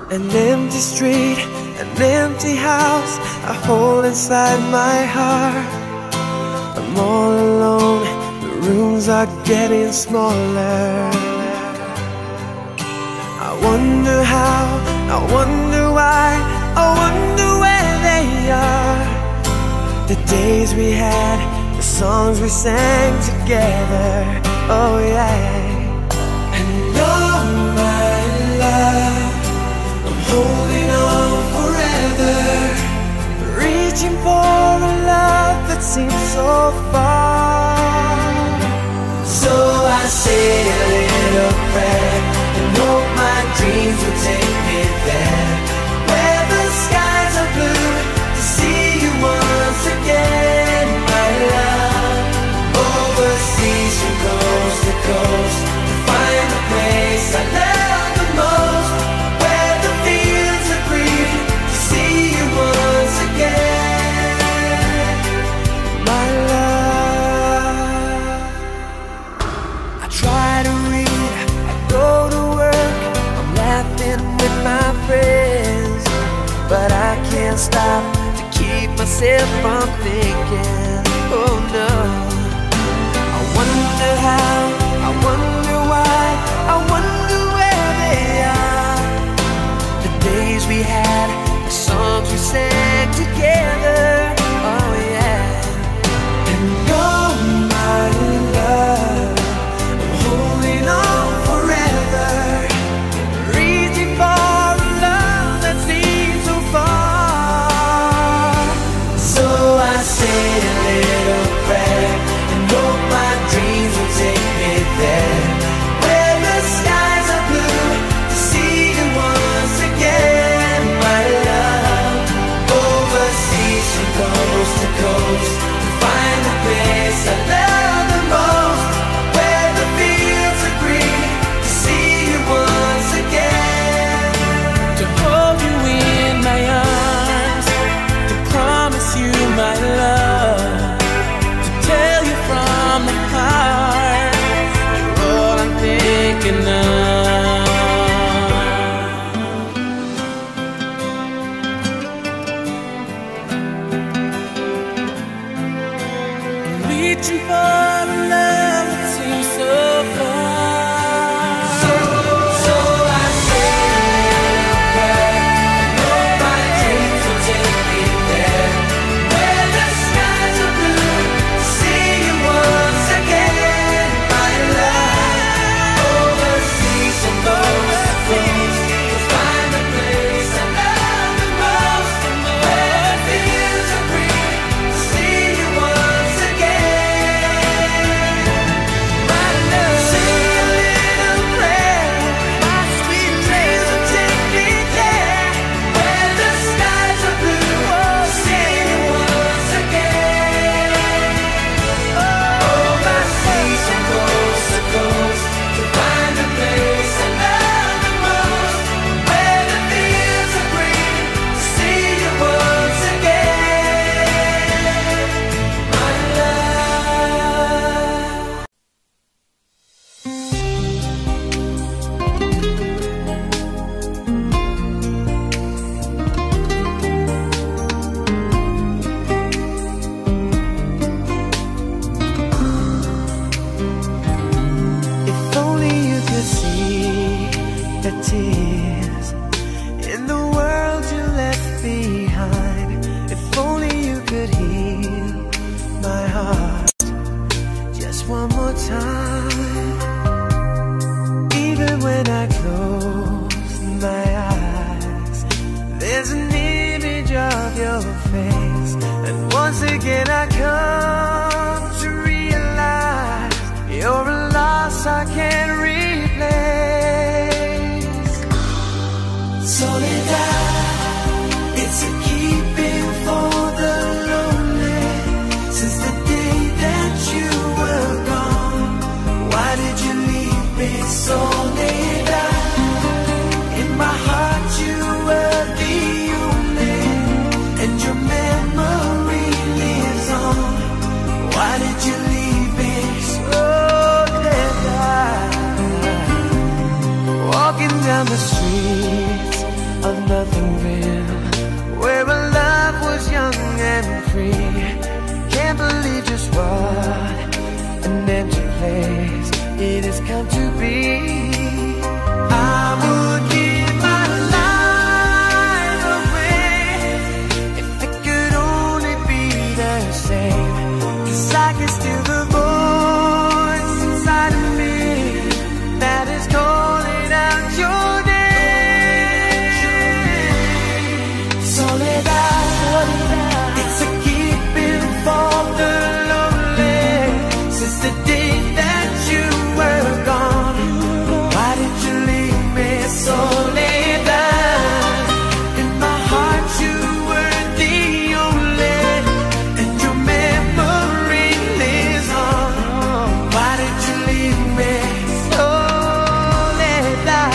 An empty street, an empty house, a hole inside my heart. I'm all alone, the rooms are getting smaller. I wonder how, I wonder why, I wonder where they are. The days we had, the songs we sang together, oh yeah. And oh my love, I'm holding on forever, reaching for a love that seems so far. So I say a little prayer and hope my dreams will take me there, where the skies are blue, to see you once again, my love. Overseas from coast to coast, to find the place I love the most, where the fields are green, to see you once again, my love. I try to read, I go to work, I'm laughing with my friends, but I can't stop to keep myself from thinking, oh no. I wonder how, I wonder why, I wonder where they are. The days we had, the songs we sang together, oh yeah. And oh my love, I'm holding on forever, reaching for a love that seems so far. So I say a little prayer and hope my dreams will take me there, where the skies are blue, to see you once again, my love. Overseas from coast to coast, to find the place I love the most, where the fields are green, to see you once again, to hold you in my arms, to promise you my love, to tell you from the heart, you're all I'm thinking of. Reaching for a love that seems so far. So I say a little prayer, and hope my dreams will take me there, where the skies are blue, to see you once again, my love. Overseas and coast to coast, to find the place I love the most, where the fields are green, to see you once again. can still the voice inside of me that is calling out your name. Soledad, it's a keeping for the lonely. Since the day that you were gone, why did you leave me, Soledad? In my heart you were the only, and your memory lives on. Why did you leave me, Soledad?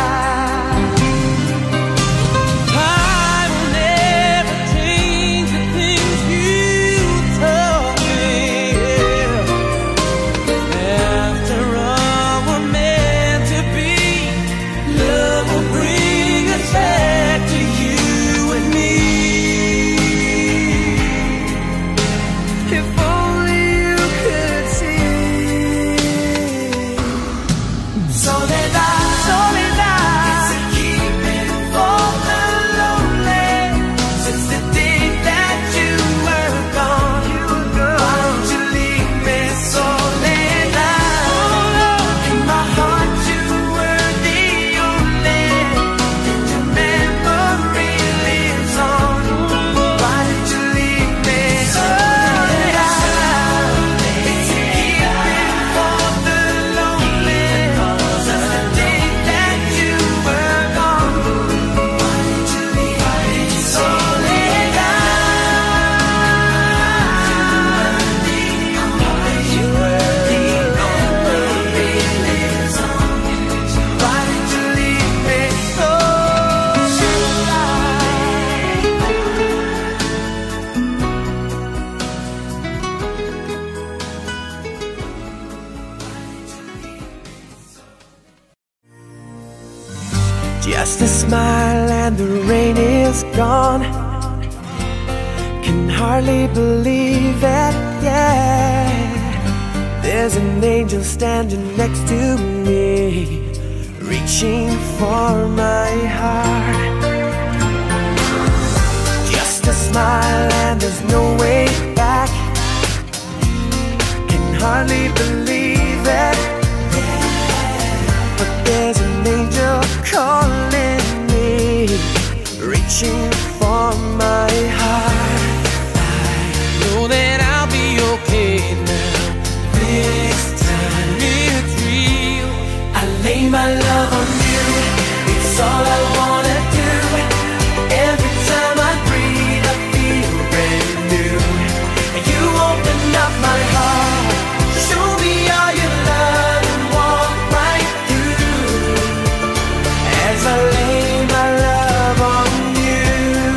I will never change the things you told me. After all we're meant to be, love will bring us back to you and me. If only you could see. Soledad, Soledad, it's a keeping for the lonely. Since the day that you were gone, why don't you leave me, Soledad? In my heart you were the only, and your memory lives on. Why did you leave me, Soledad? It's a keeping for the lonely. Since the day that you were gone, why did you leave me, Soledad? You were the only, lives on. Why did you leave me, just a smile and the rain is gone. Can hardly believe it, yeah. There's an angel standing next to me, reaching for my heart. Just a smile and there's no way back. Can hardly believe it, but there's an angel calling me, reaching for my heart. I know that I'll be okay now. This time it's real. I lay my love on you. It's all I wanna do. Every time I breathe, I feel brand new. You open up my heart, show me all your love, and walk right through. As I lay my love on you,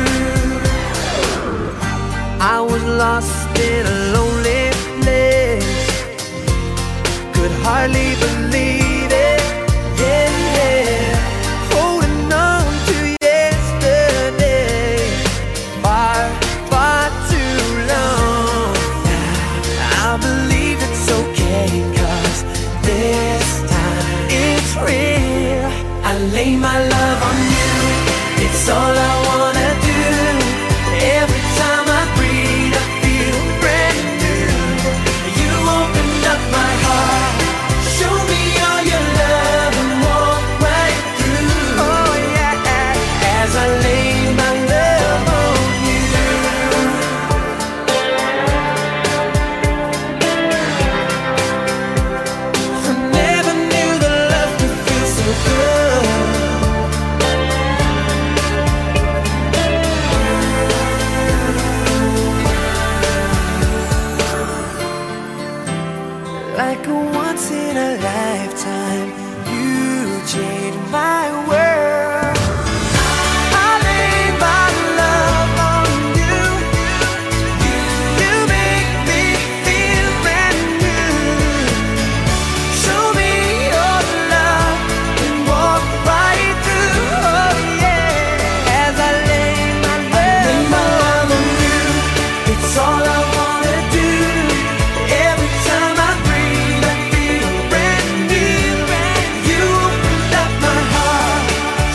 I was lost in a lonely place, could hardly believe it, yeah, yeah. Holding on to yesterday, far, far too long. Now I believe it's okay, 'cause this time it's real. I lay my love on you, it's all I wanna do. Every time I breathe, I feel brand new. You opened up my heart, show me all your love, and walk right through. Oh yeah, as I lay my love on you. I never knew the love could feel so good. Like a once in a lifetime, you changed my world. I lay my love on you. You make me feel brand new. Show me your love and walk right through. Oh yeah, as I lay my love on you, it's all I wanna do. Every time I breathe, I feel brand new. You opened up my heart,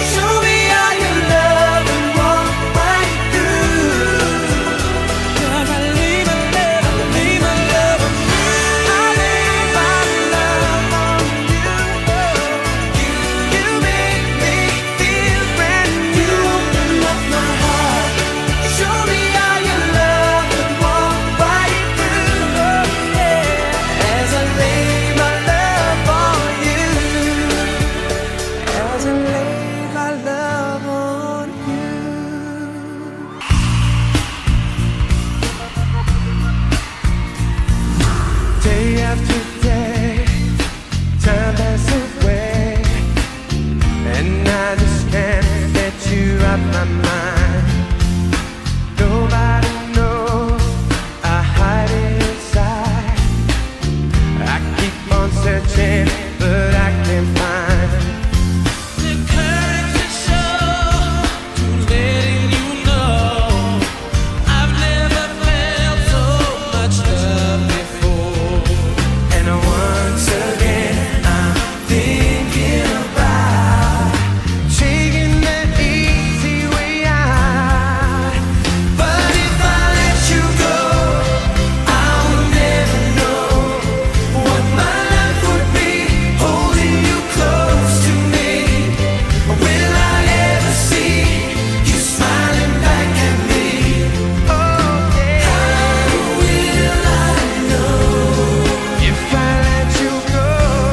yesterday, time passes away, and I just can't get you out my mind. Nobody knows I hide it inside. I keep on searching, but I can't find the courage to show, to letting you know I've never felt so much love before. And once again I'm thinking about taking that easy way out. But if I let you go, I will never know what my life would be holding you close to me. Will I ever see you smiling back at me? Oh yeah. How will I know if I let you go?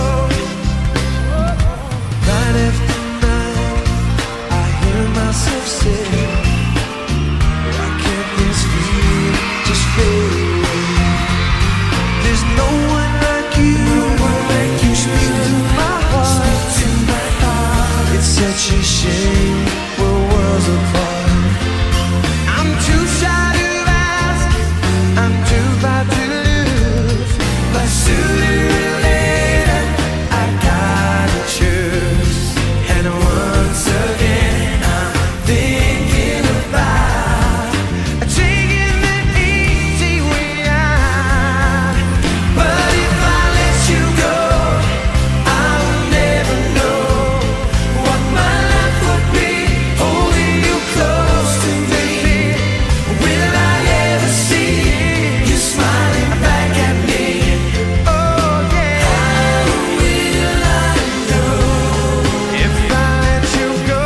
Night after night, I hear myself say, why can't this feeling just fade away? There's no one like you, you speak to my heart. It's such a shame we're worlds apart. I'm too shy to ask, I'm too far to lose, but sooner or later I gotta choose. And once again I'm thinking about taking the easy way out. But if I let you go, I will never know what my life would be holding you close to me. Will I ever see you smiling back at me? Oh yeah. How will I know if I let you go?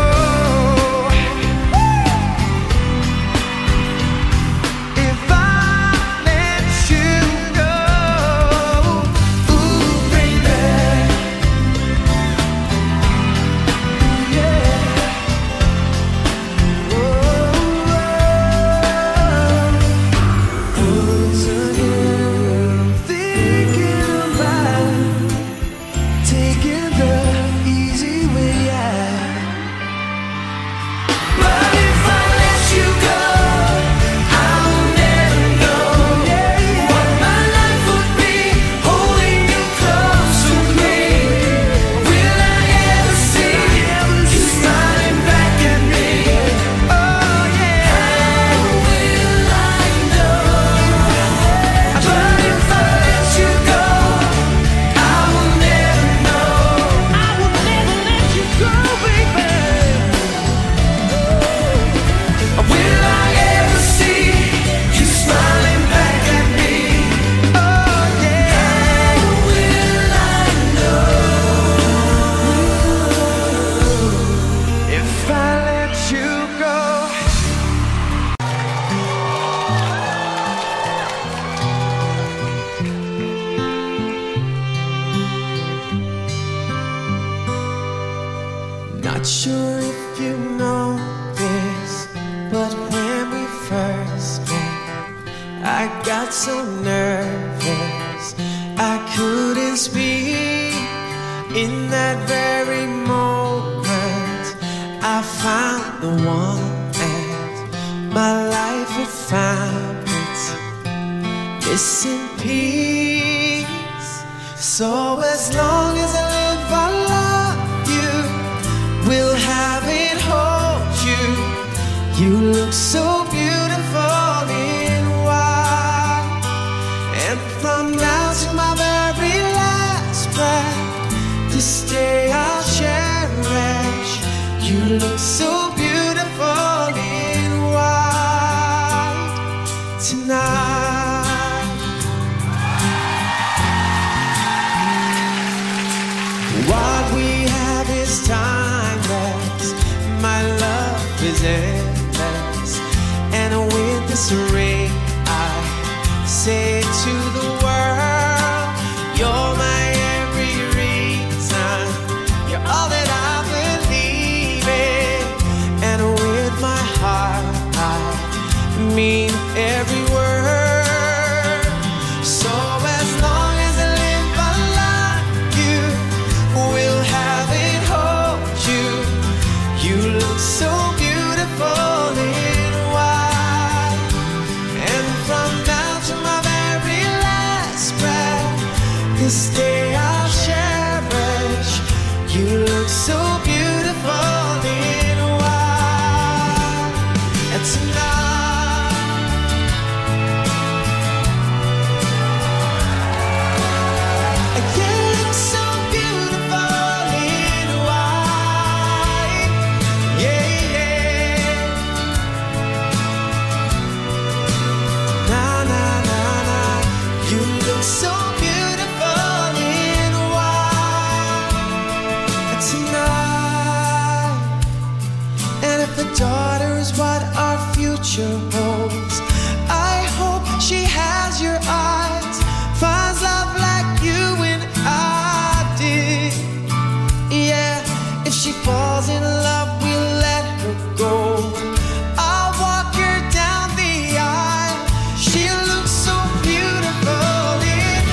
If I let you go, ooh baby, yeah. Once again, I'm thinking about taking the easy way out. But if I let you go, I will never know what my life would be holding you close to me. Will I ever see you smiling back at me? Oh yeah. How will I know? But if I let you go, I will never know. I will never let you go, baby. Will I ever see you smiling back at me? Oh yeah. How will I know if I let you go? Not sure if you know this, but when we first met, I got so nervous I couldn't speak. In that very moment, I found the one, and my life had found its missing piece. So as long as I live, I love you. We'll have it, hold you. You look so beautiful in white. And from now to my very last breath, this day I'll cherish. You look so beautiful in white tonight. What we have is timeless. My love is endless. And with this ring I say to the world, you're my every reason. You're all that I believe in. And with my heart I mean every word. So as long as I live, This day I'll cherish. You look so beautiful in white. And tonight, you look so beautiful in white. Yeah, yeah. Na na na na. You look so beautiful in white tonight. And if a daughter is what our future holds, I hope she has your eyes, finds love like you and I did. Yeah, if she falls in love, we'll let her go. I'll walk her down the aisle. She looks so beautiful in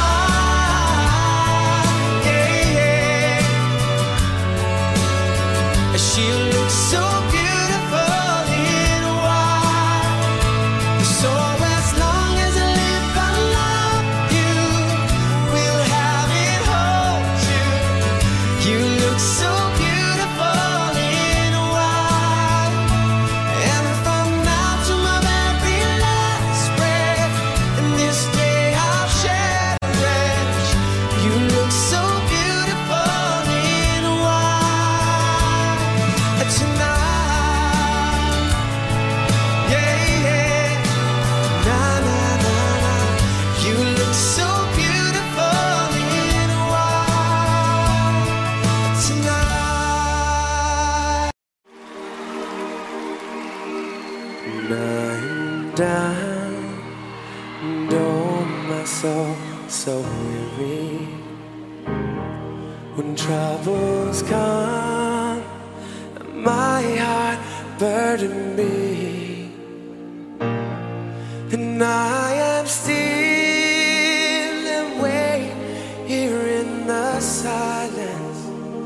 white. Yeah, yeah. She looks so beautiful in white. So as long as I live, I love you. We'll have it hold you. You look so beautiful in white. And from now to my very last breath, and this day I'll cherish. You look so beautiful in white tonight. Yeah, yeah. Na na na na. You look so beautiful in white tonight. Lying down, and oh my soul, so weary. When troubles come, my heart burdened me, and I am still and wait here in the silence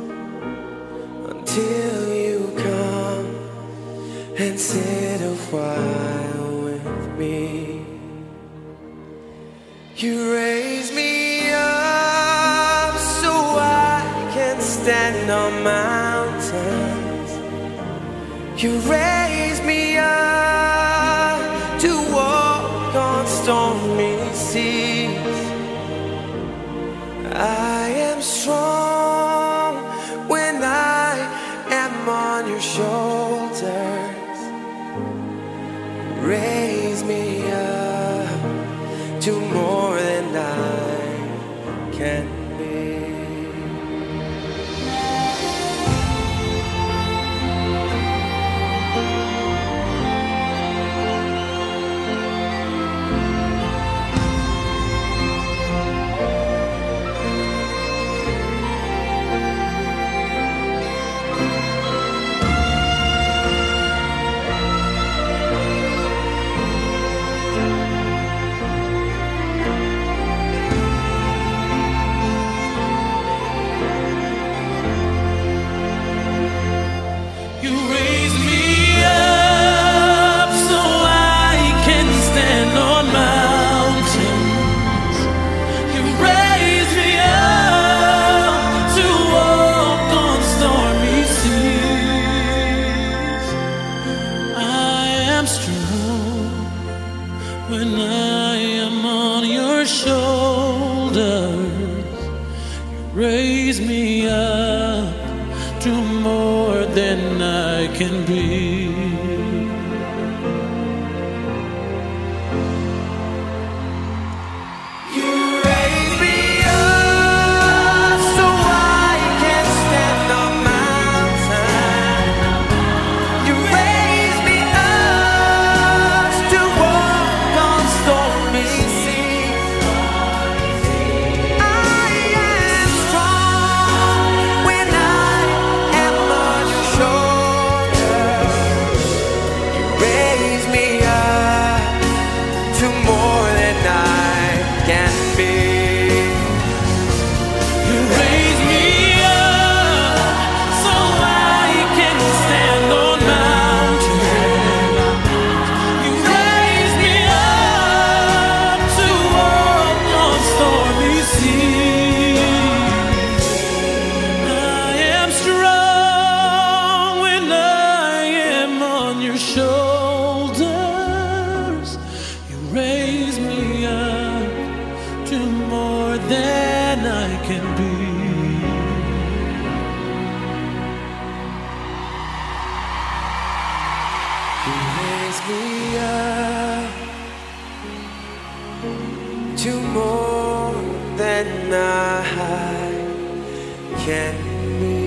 until you come and sit a while with me. You raise me up so I can stand on mountains. You raise me up to walk on stormy seas. I am strong when I am on your shoulders. Raise me up to more than I can be. When I am on your shoulders, you raise me up to more than I can be. than I can be. You raise me up to more than I can be.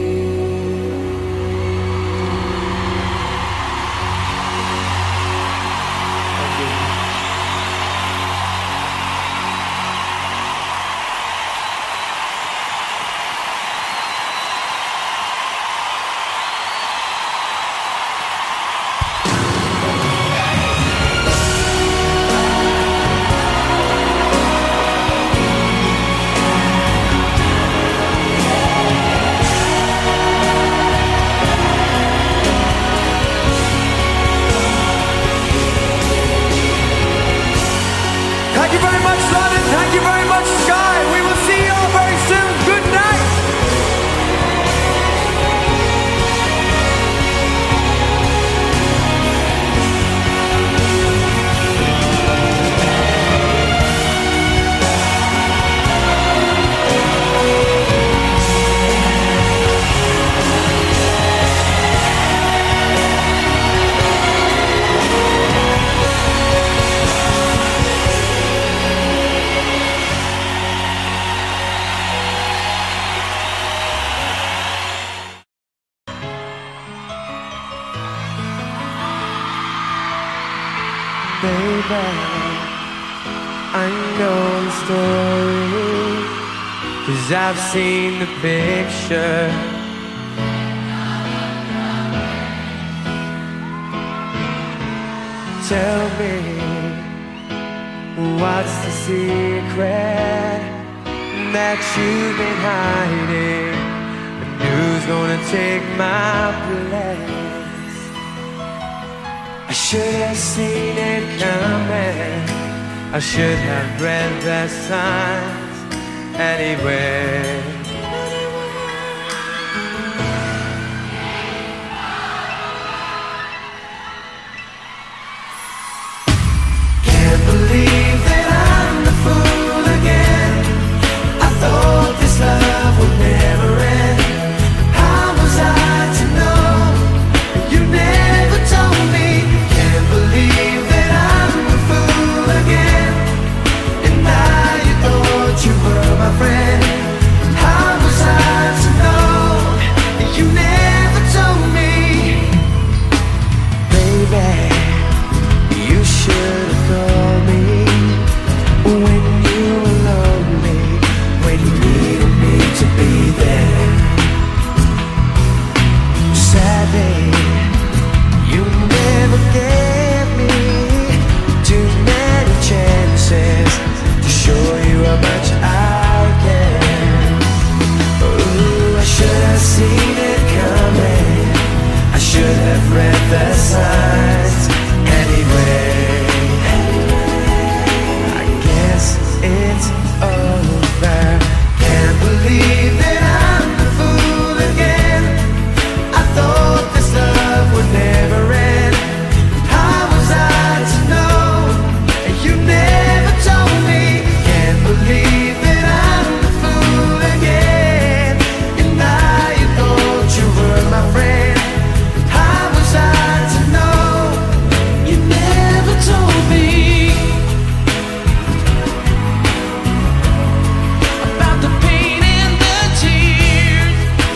Thank you very much, London. Thank you very much, Sky. We will see you all very soon. Good night. Baby, I know the story, 'cause I've seen the picture. Tell me, what's the secret that you've been hiding? And who's gonna take my place? I should have seen it coming. I should have read the signs anyway. Can't believe that I'm the fool again. I thought this love would never end. How was I to know? You never told me. Believe that I'm a fool again, and now you thought you were my friend. How was I to know? You never told me. Baby, you should have called me when you were lonely, when you needed me to be there. Sadly, you never gave me too many chances to show you how much I care. Ooh, I should have seen it coming. I should have read the signs anyway. I guess it's over. Can't believe that I'm the fool again. I thought this love would never end. How was I to know? You never told me. Can't believe that I'm the fool again, and now you thought you were my friend. How was I to know? You never told me about the pain and the tears.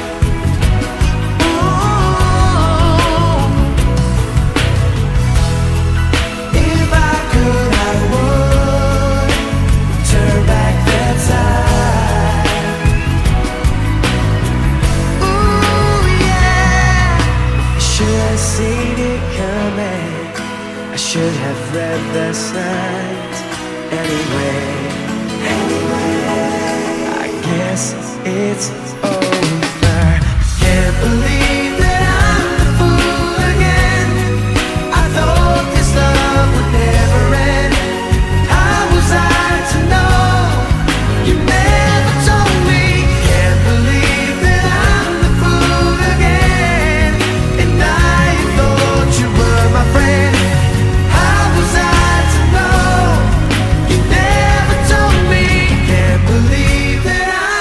If I could, I would turn back the time. Ooh, yeah. I should have seen it coming. I should have read the signs anyway. I guess it's over. Can't believe that I'm the fool again. I thought this love would never end. How was I to know? You never told me. Can't believe that I'm the fool again, and now you thought you were my friend. How was I to know? You never told me. Can't believe that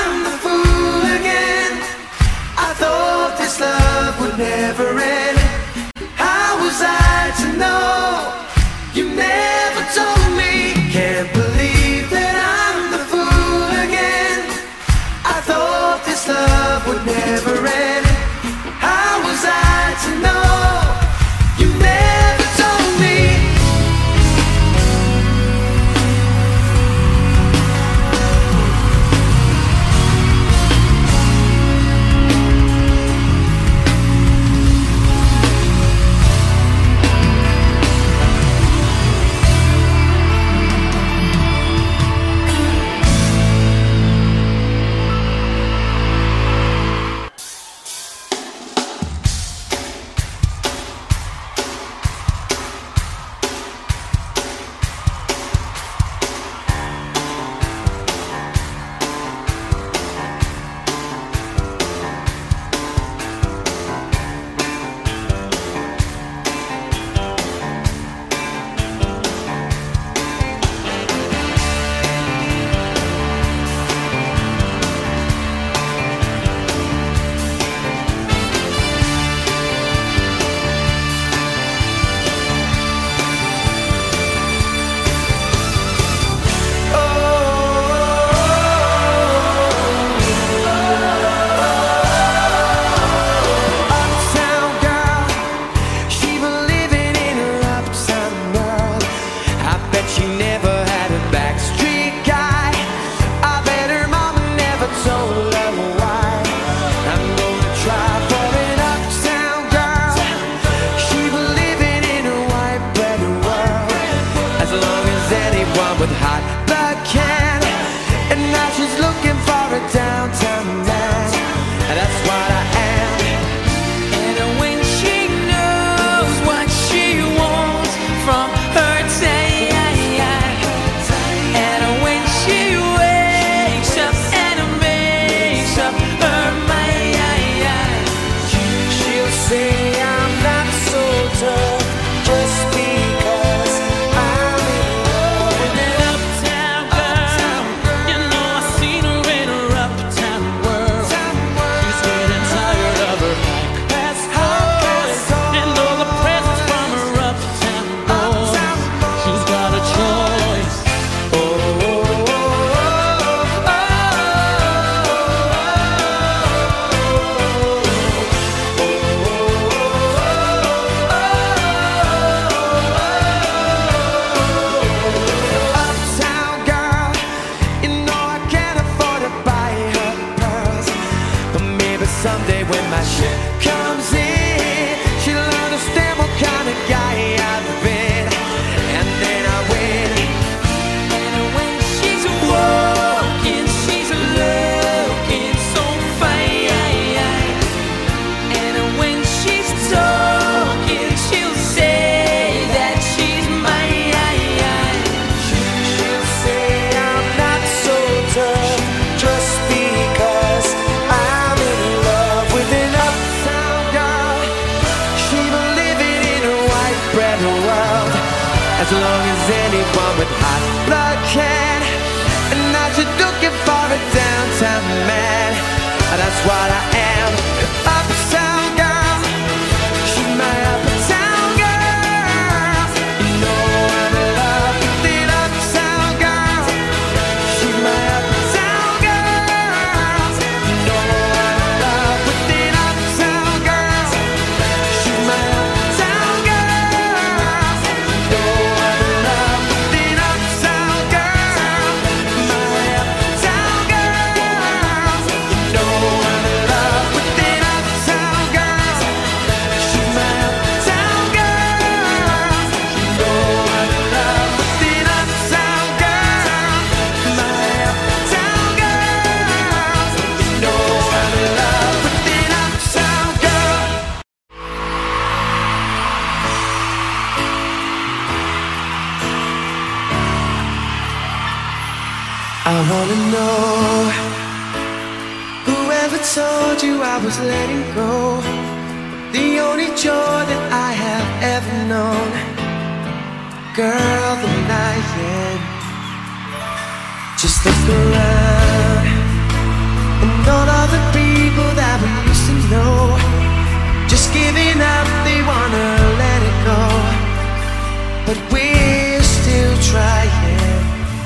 wanna know, whoever told you I was letting go, the only joy that I have ever known. Girl, the night end. Just look around, and all of the people that we used to know, just giving up, they wanna let it go. But we're still trying.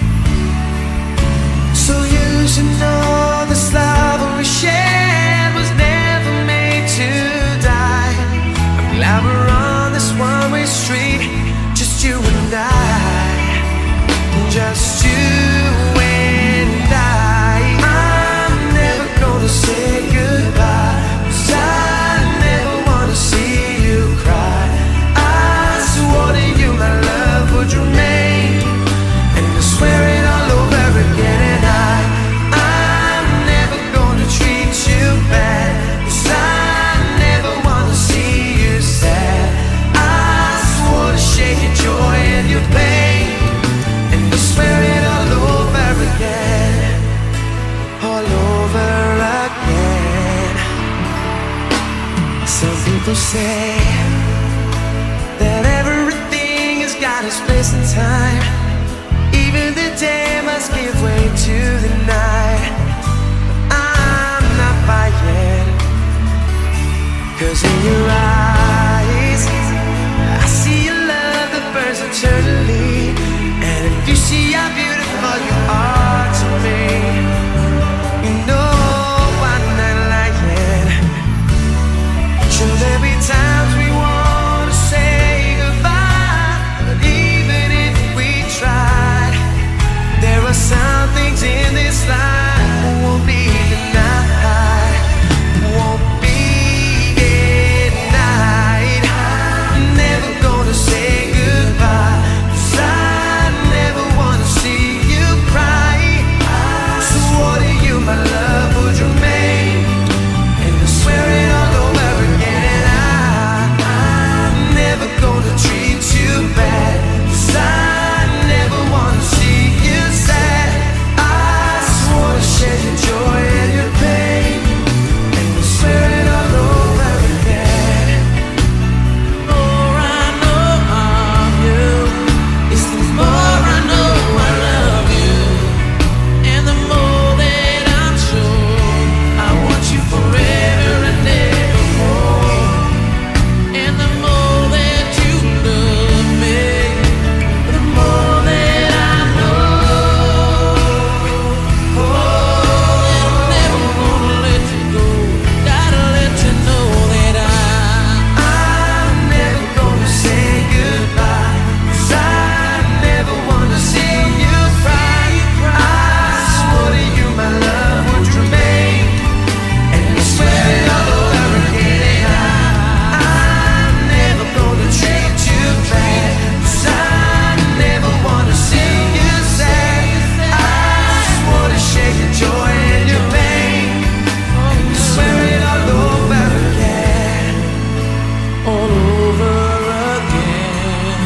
So you should know this love we shared was never made to die. I'm glad we're on this one-way street, just you and I, just you and I. I'm never gonna say goodbye, 'cause I never wanna see you cry. I swore to you my love would remain, and I swear it all over again. And I'm never gonna treat you bad, 'cause I never wanna see you sad. I swore to share your joy and your pain, and I swear it all over again, all over again. Some people say that everything has got its place in time. Even the day must give way to the night. I'm not buying, 'cause in your eyes I see a love that burns eternally. And if you see how beautiful you are to me, you know I'm not lying. Sure, there'll be times we wanna say goodbye, but even if we tried, there are some things in this life that won't be denied, won't be denied. I'm never gonna say goodbye, 'cause I never wanna see you cry. So what do you, my love, would remain, and I swear it all over again. And I'm never gonna treat you bad, 'cause I never wanna see you sad. I swore to share your joy and your pain, and I swear it all over again. The more I know of you, it's the more I know I love you. And the more that I'm sure I want you forever and ever more. And the more that you love me, the more that I know. Oh, I'm never gonna let you go. Gotta let you know that I'm never gonna say goodbye, 'cause I never wanna see you cry. I swore to you my love would remain, and I swear it all over again. And I'm never gonna treat you bad, 'cause I never wanna see you sad. I swore to share your joy and your pain, and I swear it all over again, all over again,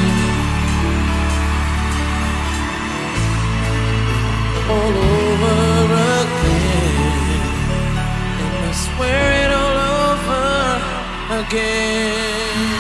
all over again, and I swear it all over again.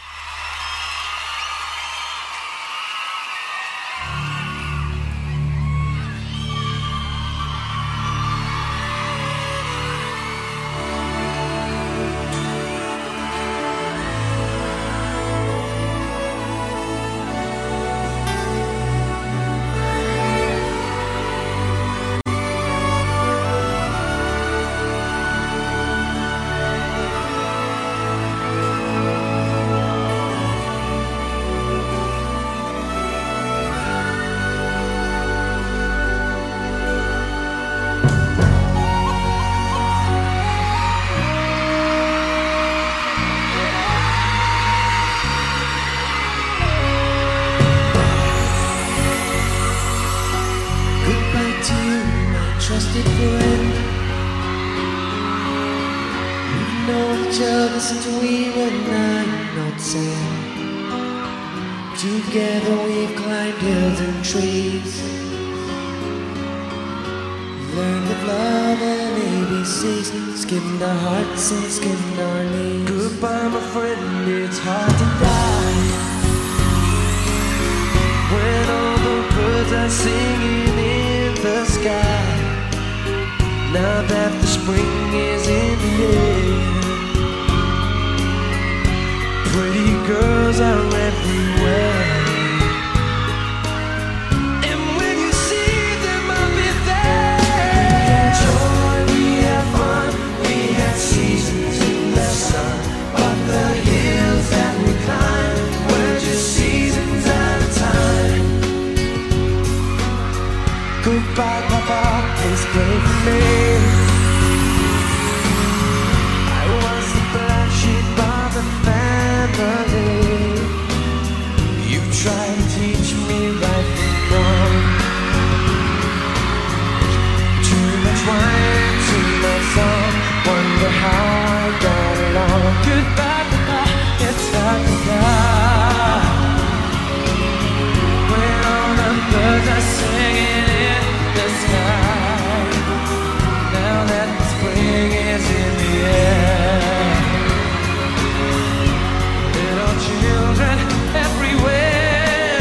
trusted friend. We've known each other since we were 9 or 10. Together we've climbed hills and trees. learned of love and ABCs, skimmed our hearts and skimmed our knees. Goodbye, my friend, it's hard to die when all the birds are singing in the sky. Now that the spring is in the air, pretty girls are everywhere. And when you see them, I'll be there. We had joy, we had fun, we had seasons in the sun, but the hills that we climbed were just seasons at a time. Goodbye, Papa, please pray for me. I was the black sheep of the family. You tried to teach me right from wrong. Too much wine, too much song. Wonder how I got along. Goodbye, Papa, it's hard to die when all the birds are singing in the sky. Now that the spring is in the air, little children everywhere.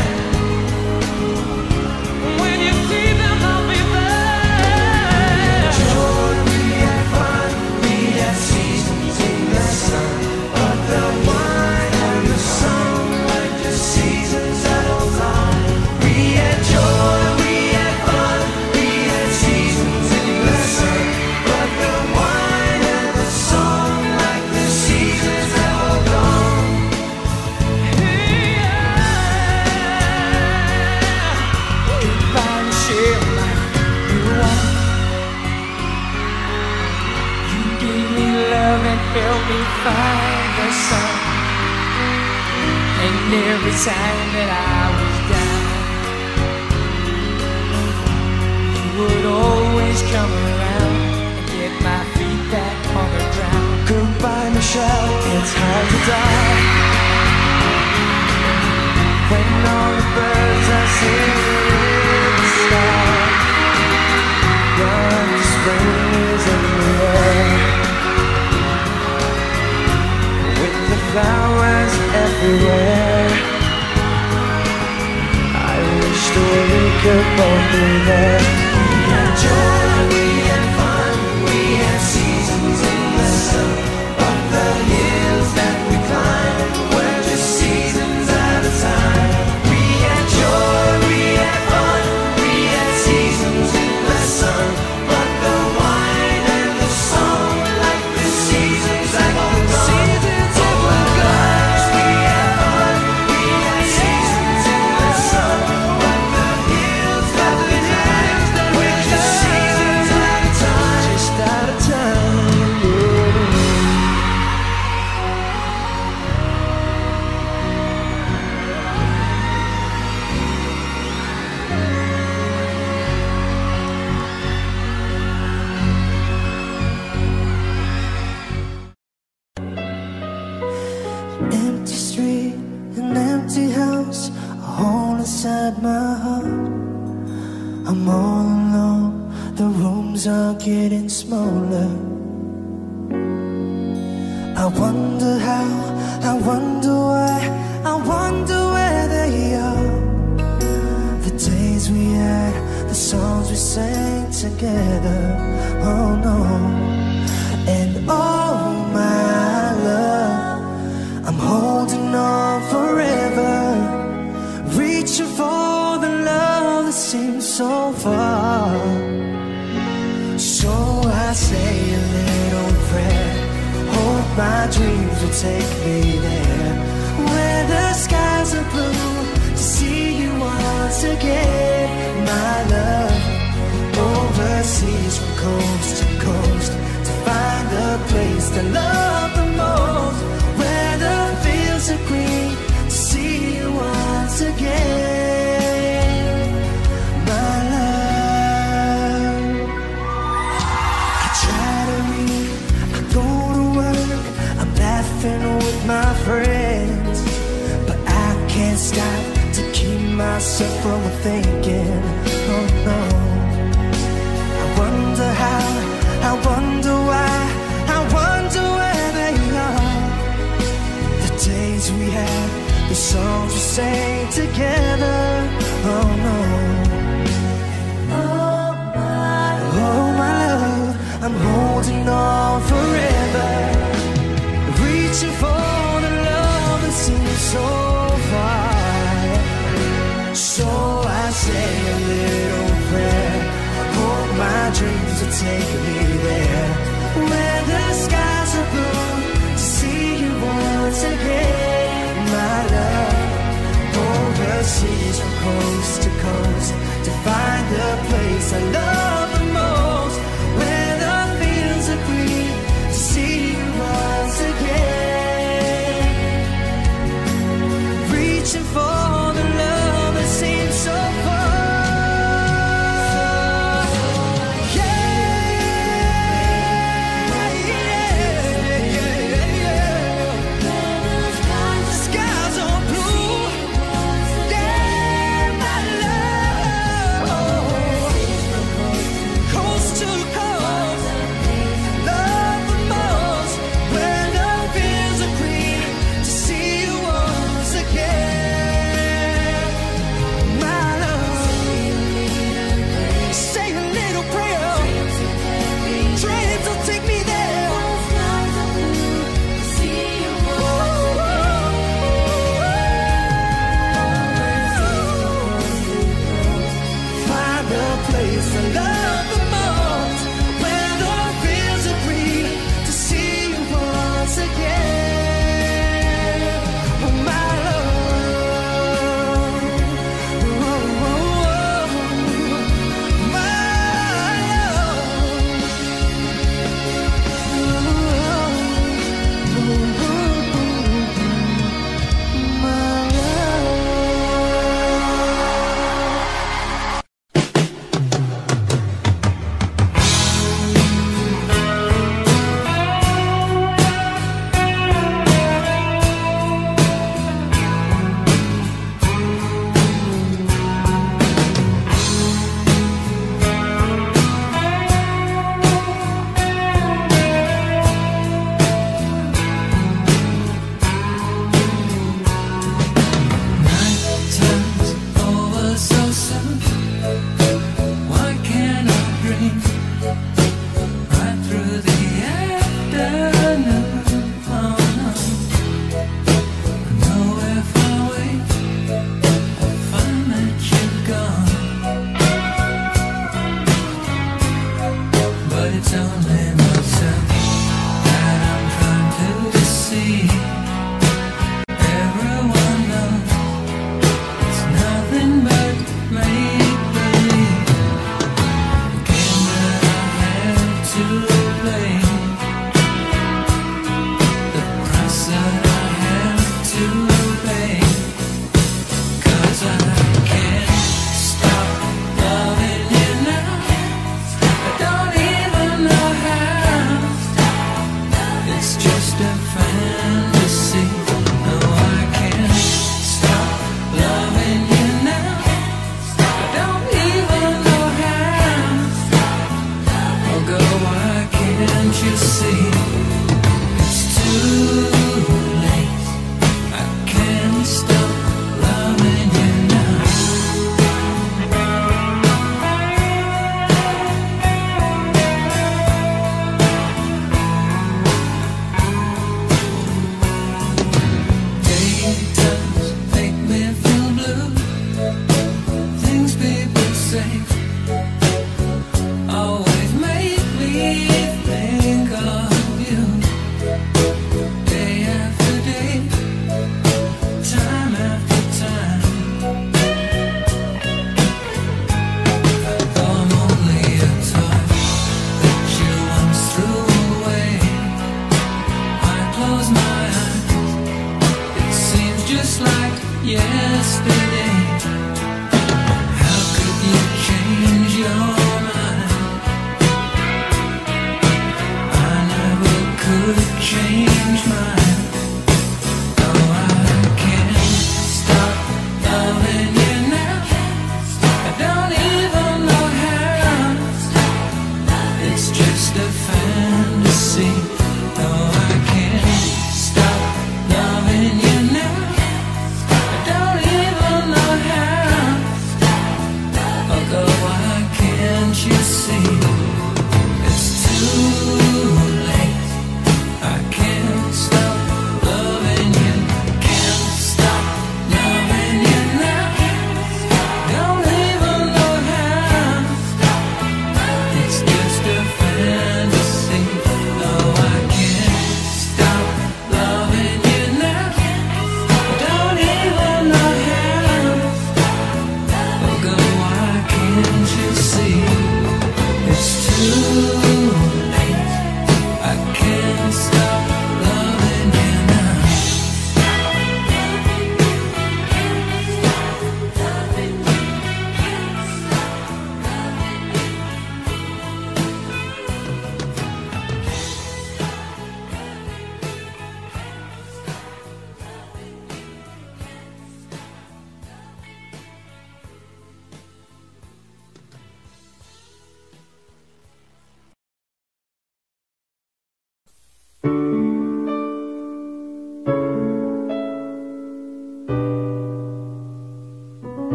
When you see them, I'll be there. Joy, we had fun, we had seasons in the sun, but the wine and the song were just seasons at a time. We had joy, we had fun, we had seasons in the sun, but the wine and the song like the seasons that were gone. Goodbye, Michelle, like you want. You gave me love and helped me find the sun. And every time that I was down, you would always come around and get my feet back on the ground. Goodbye, Michelle, it's hard to die when all the birds are singing in the sky. But the spring is in the air, with the flowers everywhere. I wish that we could both be there. We had joy, we had fun, we had seasons in the sun, but the hills that we climbed were just seasons at a time. We had joy, we had fun, we had seasons in the sun, but the wine and the song like the seasons that were gone. Seasons that were gone. We had fun, we had seasons in the sun, but the hills that we climbed were just seasons at a time. Just at a time. Empty street, an empty house, a hole inside my heart. I'm all alone, the rooms are getting smaller. I wonder how, I wonder why, I wonder where they are. The days we had, the songs we sang together. Oh no. And oh my love, I'm holding on forever, reaching for the love that seems so far. So I say a little prayer, hope my dreams will take me there, where the skies are blue, to see you once again. My love, overseas from coast to coast, to find the place to love the most, where the fields are green, to see you once again. My love, I try to read, I go to work, I'm laughing with my friends, but I can't stop to keep myself from thinking. Oh no, I wonder how, I wonder why, I wonder where they are. The days we had, the songs we sang together. Oh no. Oh my love, I'm holding on forever, reaching for the love that seems so far. So I say a little prayer, hope my dreams will take me there, where the skies are blue, to see you once again, my love. Overseas from coast to coast, to find the place I love the most, where the fields are green, to see you once again, reaching for the love that seems so far. Don't even know how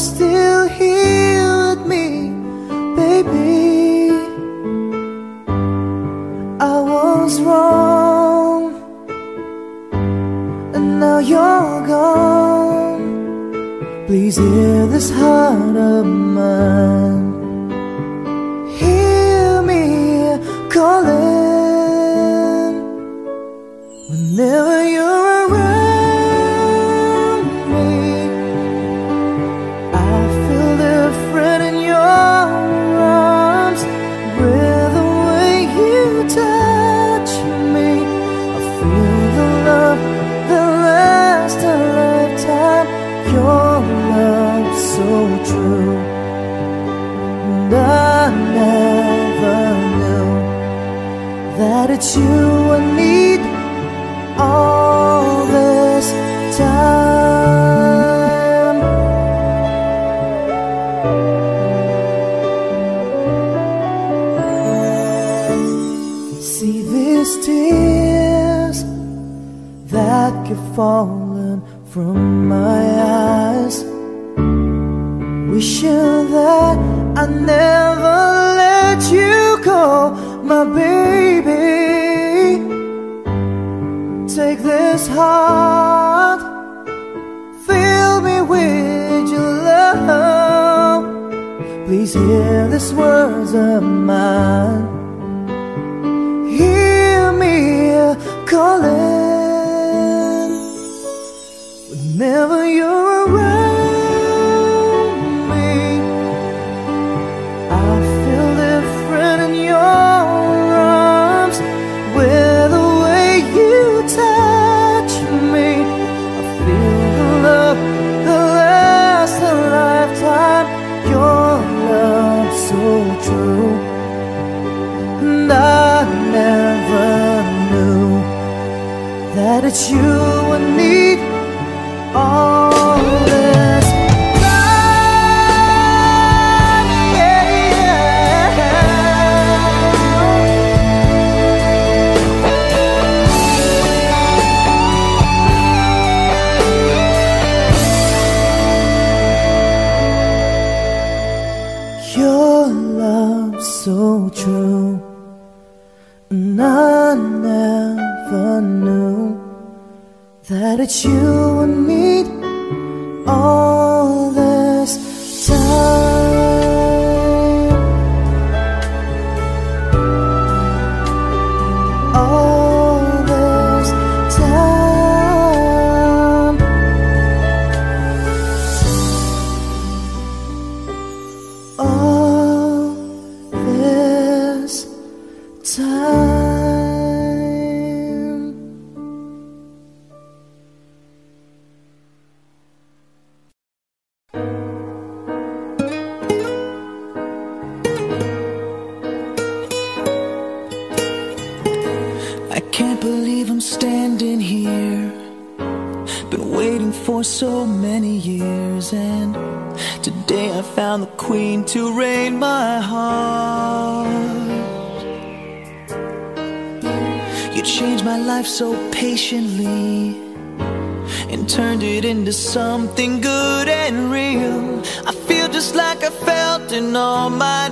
still here with me, baby. I was wrong, and now you're gone. Please hear this heart of mine. Hear me calling whenever you're around me. I feel different in your arms, with the way you touch me. I feel the love that lasts a lifetime. Your love so true, and I never knew that it's you I need all this time. See these tears that keep falling from my eyes, wishing that I never let you go, my baby. Take this heart, fill me with your love. Please hear these words of mine. Hear me calling whenever you're around me. I feel different in your arms, with the way you touch me. I feel the love that lasts a lifetime. Your love so true, and I never knew that it's you I need all this time, yeah. Your love so true, and I never knew that it's you I need all this time. All this time. All this time. I can't believe I'm standing here. Been waiting for so many years, and today I found the queen to reign my heart. You changed my life so patiently and turned it into something good and real. I feel just like I felt in all my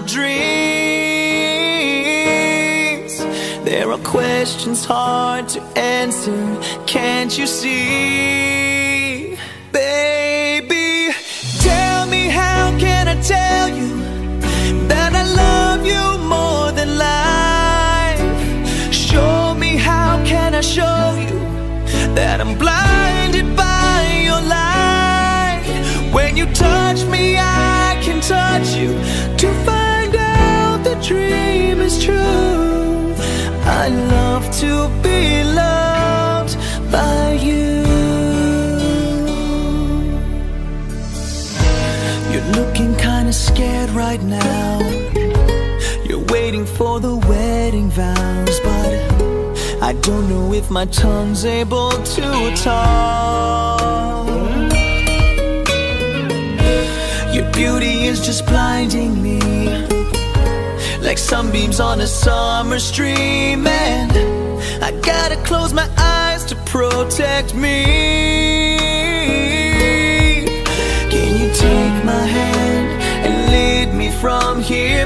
dreams. There are questions hard to answer, can't you see? Baby, tell me, how can I tell you that I love you more than life? Show me, how can I show you that I'm blinded by your light? When you touch me, I can touch you to find out the dream is true. I love to be loved by you. You're looking kinda scared right now. You're waiting for the wedding vows, but I don't know if my tongue's able to talk. Your beauty is just blinding me, like sunbeams on a summer stream, and I gotta close my eyes to protect me. Can you take my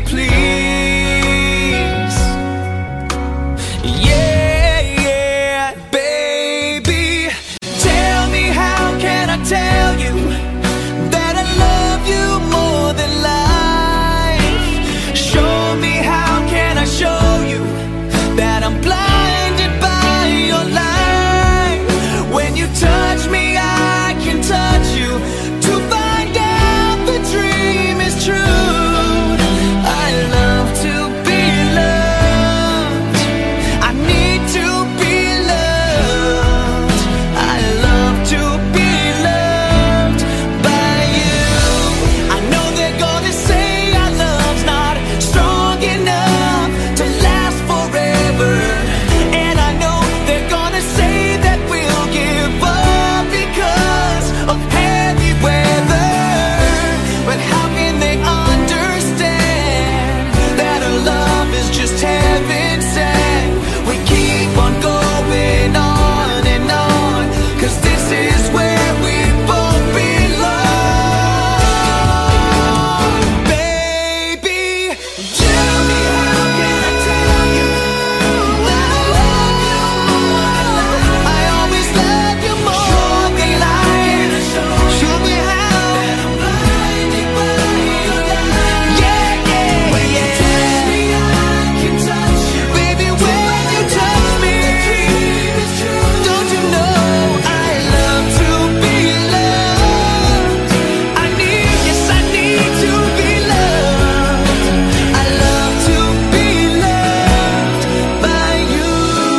please. Yeah, yeah, baby. Tell me, how can I tell you that I love you more than life? Show me, how can I show you that I'm blinded by your light? When you touch me, I can touch you to find out the dream is true. I love to be loved. I need to be loved. I love to be loved by you. I know they're gonna say our love's not strong enough to last forever, and I know they're gonna say that we'll give up because of heavy weather. But how can they understand that our love is just heaven sent? We keep on going on and on, 'cause this is where we both belong. Baby, tell me, how can I tell you that I love you more? I always love you more than life. Show me how that I'm blinded by your light. Yeah, yeah, when you touch me, I can touch you. Baby, when you touch me, don't you know I love to be loved? I need, yes, I need to be loved. I love to be loved by you.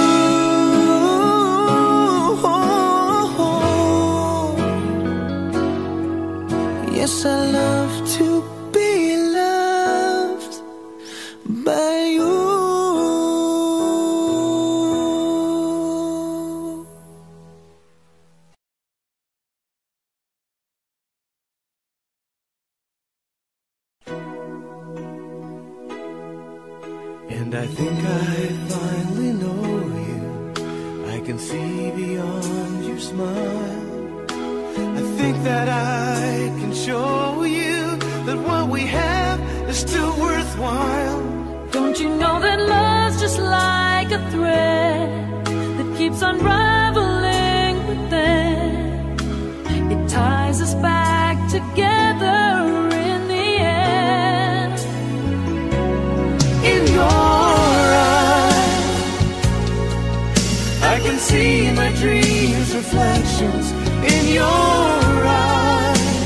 Yes, I love to be loved by you. And I think I finally know you. I can see beyond your smile. I think that I can show you that what we have is still worthwhile. Don't you know that love's just like a thread that keeps unraveling within? It ties us back together in the end. In your eyes, I can see my dreams' reflections. In your eyes,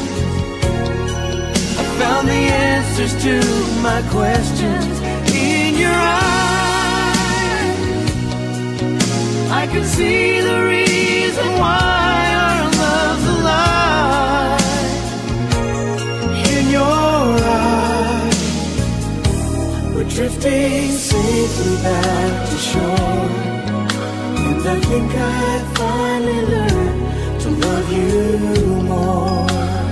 I found the answers to my questions. In your eyes, I can see the reason why our love's alive. In your eyes, we're drifting safely back to shore. And I think I finally learned to love you more.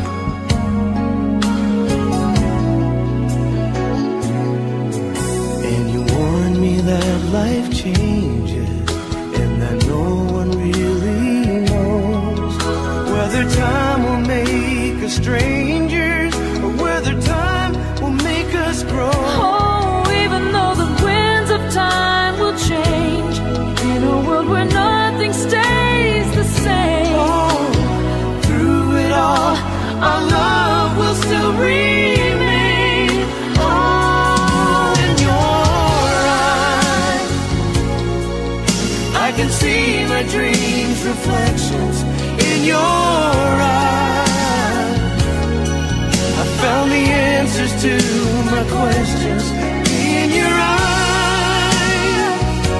And you warned me that life changes, and that no one really knows whether time will make us strangers or whether time will make us grow. Oh, even though the winds of time will change, in a world where nothing stays the same. Oh, through it all, our love will still remain. Oh, in your eyes, I can see my dreams' reflections. In your eyes, I found the answers to my questions. In your eyes,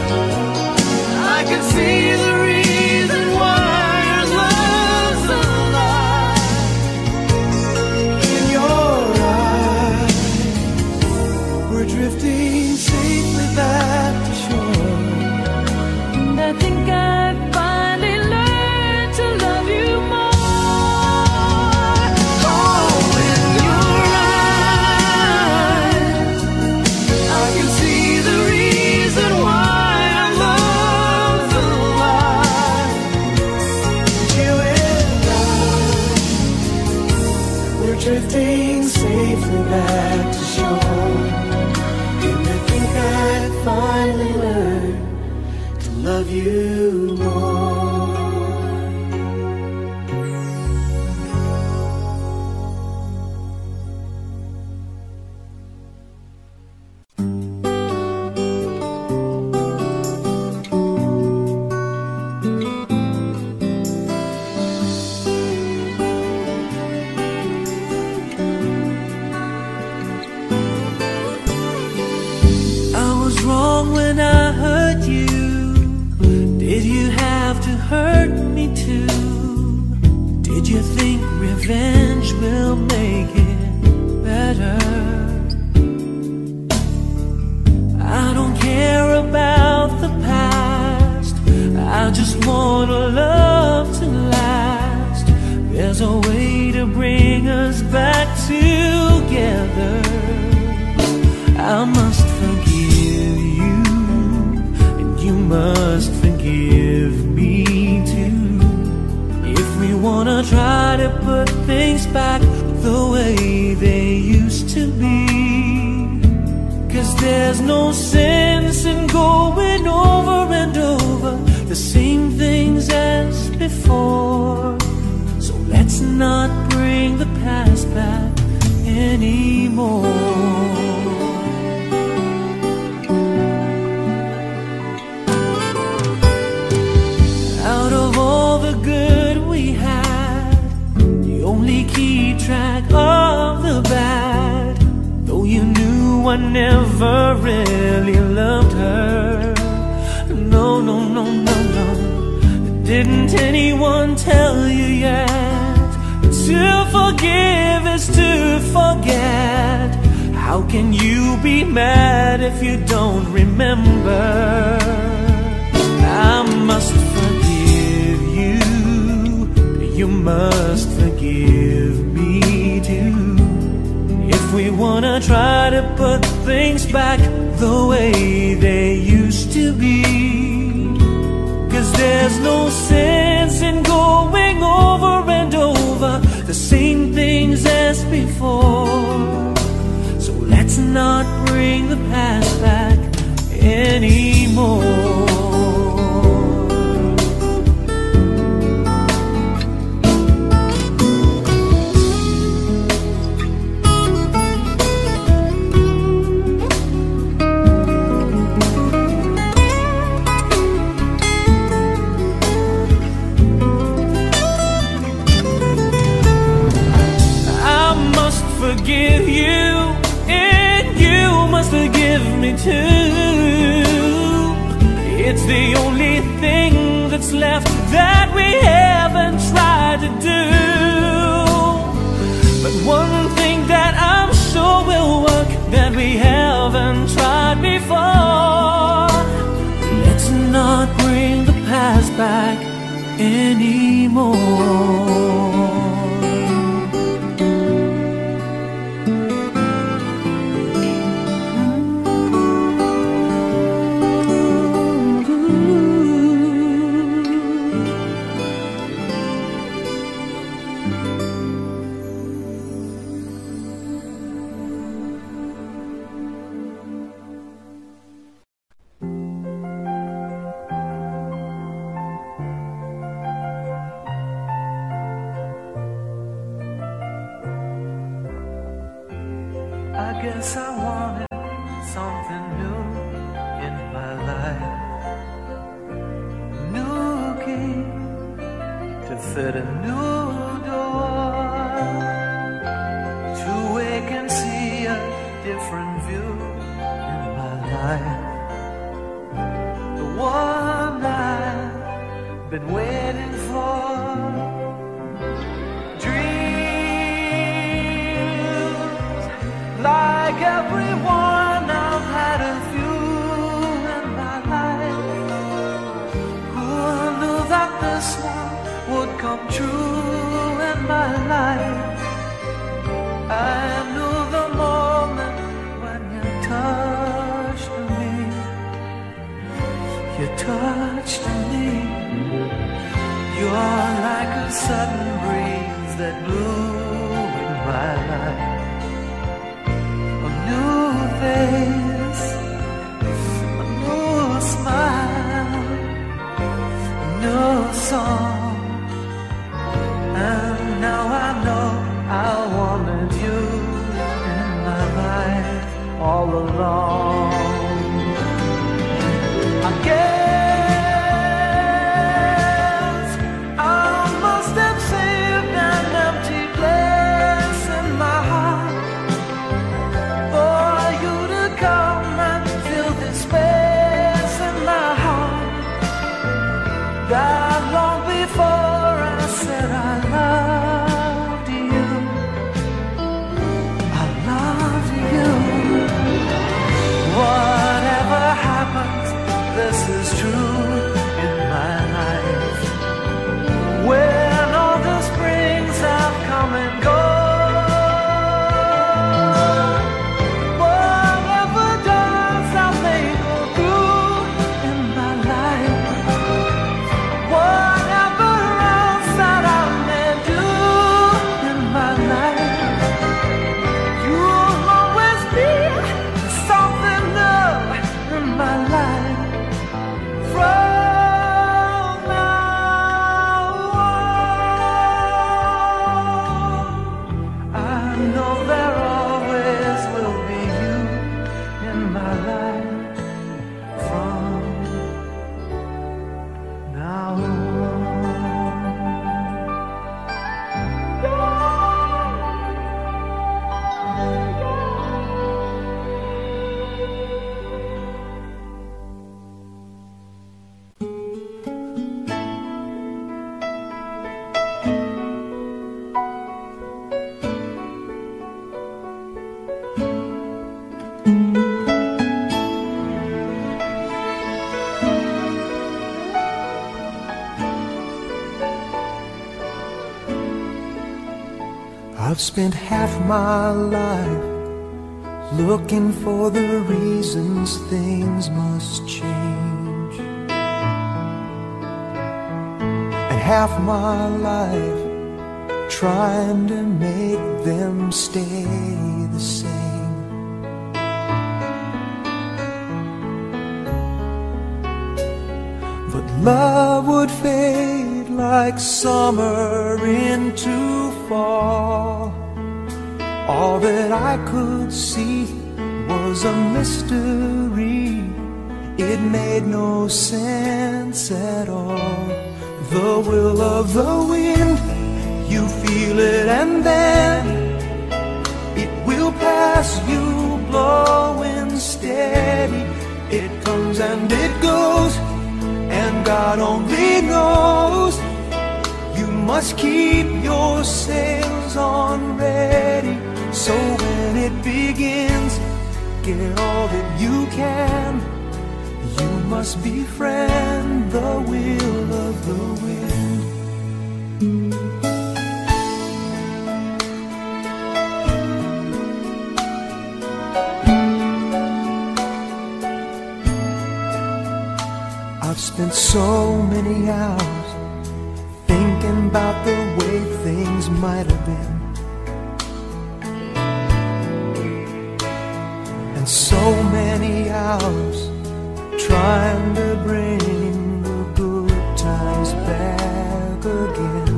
I can see the reason why our love's alive. In your eyes, we're drifting safely back to shore. And I think I finally learned to love you more. Oh, in your eyes, I can see the reason why our love's alive. You and I, we're drifting safely back to shore. And I think I'd finally learn to love you more. Hurt me too. Did you think revenge will make it better? I don't care about the past, I just want a love to last. There's a way to bring us back together. I must forgive you, and you must forgive me. We wanna try to put things back the way they used to be. 'Cause there's no sense in going over and over the same things as before. So let's not bring the past back anymore. Out of all the good we had, you only keep track of the bad. Though you knew I never really loved her. No, no, no, no, no. Didn't anyone tell you yet? To forgive is to forget. How can you be mad if you don't remember? I must forgive you, you must forgive me too. If we wanna try to put things back the way they used to be. 'Cause there's no sense in going over and over the same things as before. So let's not bring the past back anymore. Forgive you, and you must forgive me too. It's the only thing that's left that we haven't tried to do. But one thing that I'm sure will work that we haven't tried before. Let's not bring the past back anymore. I guess I wanted something new in my life. A new key to fit a new door, to wake and see a different view in my life. The one I've been waiting for. Like everyone, I've had a few in my life. Who knew that this one would come true in my life? I knew the moment when you touched me. You touched me. You're like a sudden breeze that blew in my life. New face song. And now I know I wanted you in my life all along. I guess I must have saved an empty place in my heart for you to come and fill this space in my heart. That long before I said I loved you, I loved you. Whatever happens, this is true in my life. When all the springs have come and gone, whatever does I may go through in my life, whatever else that I may do in my life, you'll always be something new in my life. From now on, I know there always will be you in my life. From now on. I've spent half my life looking for the reasons things must change, and half my life trying to make them stay the same. But love would fade like summer into fall. All that I could see was a mystery. It made no sense at all. The will of the wind, you feel it and then it will pass you, blowing steady. It comes and it goes, and God only knows. You must keep your sails on ready, so when it begins, get all that you can. You must befriend the will of the wind. I've spent so many hours thinking about the way things might have been, and so many hours trying to bring the good times back again.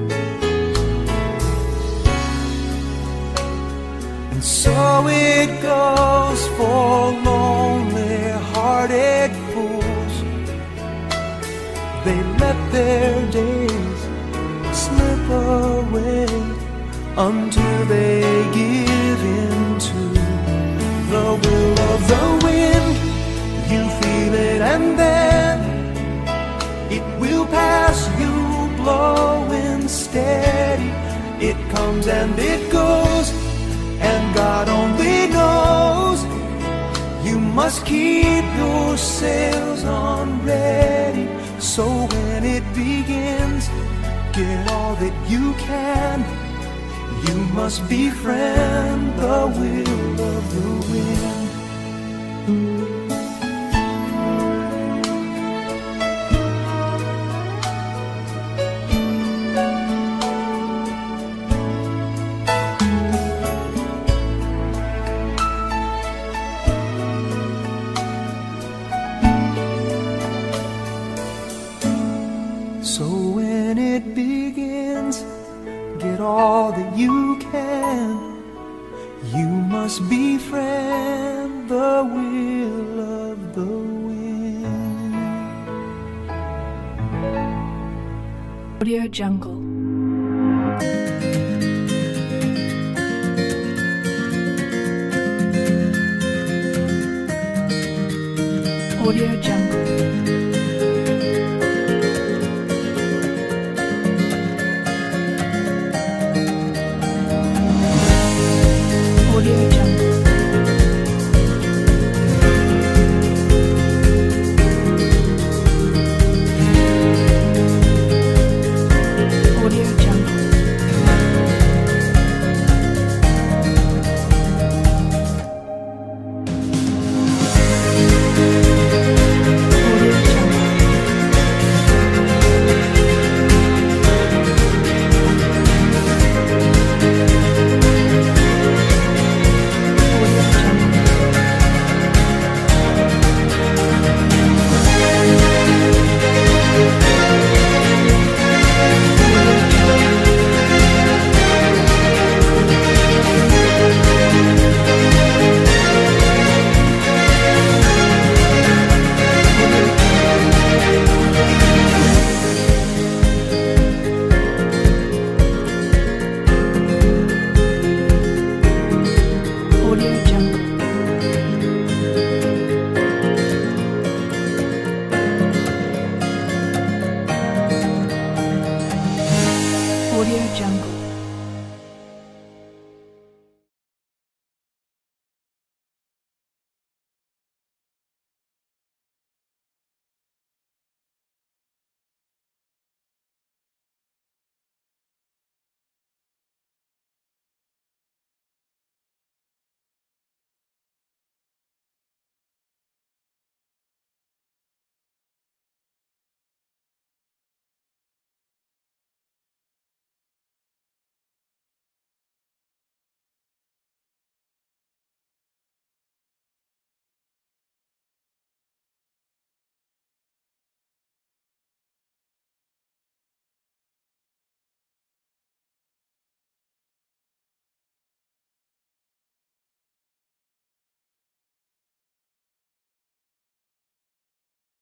And so it goes for lonely-hearted fools. They let their days slip away until they give in to the will of the wind. You feel it and then it will pass you, blowing steady. It comes and it goes, and God only knows. You must keep your sails on ready, so when it begins, get all that you can. You must befriend the will of the wind. So all that you can. You must befriend the will of the wind. Audio Jungle. Audio